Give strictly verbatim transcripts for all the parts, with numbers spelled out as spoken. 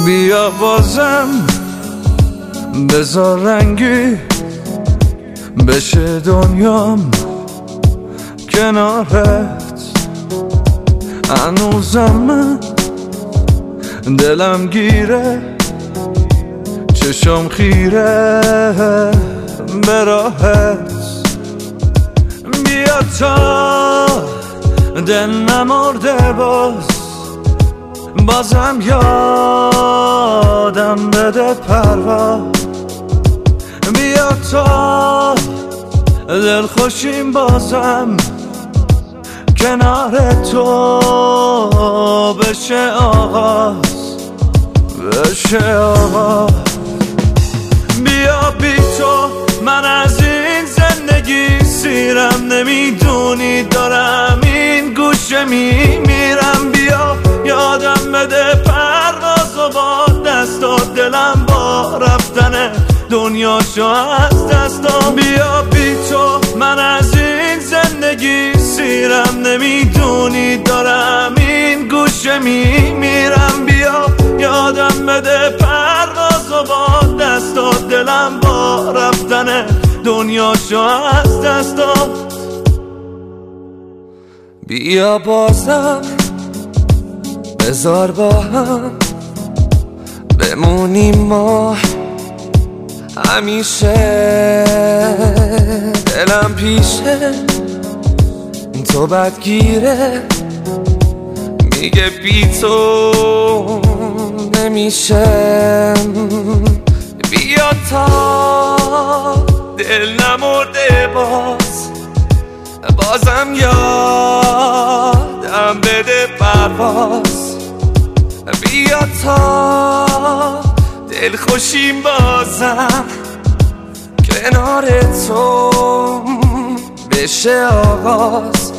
بیا بازم بذار رنگی بشه دنیام کنارت. هنوزم من دلم گیره، چشم خیره به راهت. بیا تا دل نمرده باز، بازم یادم بده پرواز. بیا تا دل خوشیم بازم کنار تو بشه آغاز، بشه آغاز. بیا بی تو من از این زندگی سیرم، نمیدونی دارم این گوشه میمیرم. بیا یادم بده پرواز و با دستات دلم با رفتن دنیاشو از دستام. بیا بی تو من از این زندگی سیرم، نمیدونی دارم این گوشه میمیرم. بیا یادم بده پرواز و با دستات دلم با رفتن دنیاشو از دستام. بیا بازم بذار با هم بمونیم ما همیشه. دلم پیشه تو بدگیره، میگه بی تو نمیشه. بیا تا دل نمرده باز، بازم یادم بده پرواز. بیا تا دل خوشیم بازم کنار تو بشه آغاز،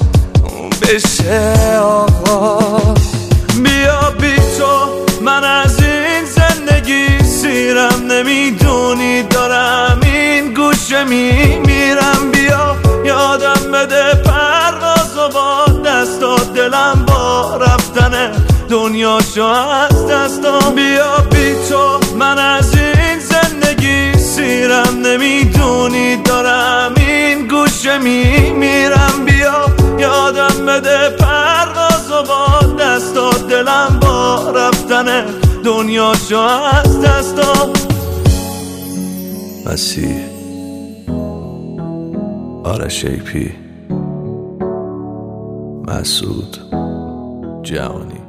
بشه آغاز. بیا بی تو من از این زندگی سیرم، نمیدونی دارم این گوشه میمیرم. بیا یادم بده پرواز و با دستات دلم با رفتن دنیاشو از دستام. بیا بی تو من از این زندگی سیرم، نمیدونی دارم این گوشه میمیرم. بیا یادم بده پرواز و با دستات دلم با رفتن دنیاشو از دستام. مسیح آرش ای پی مسعود جهانی.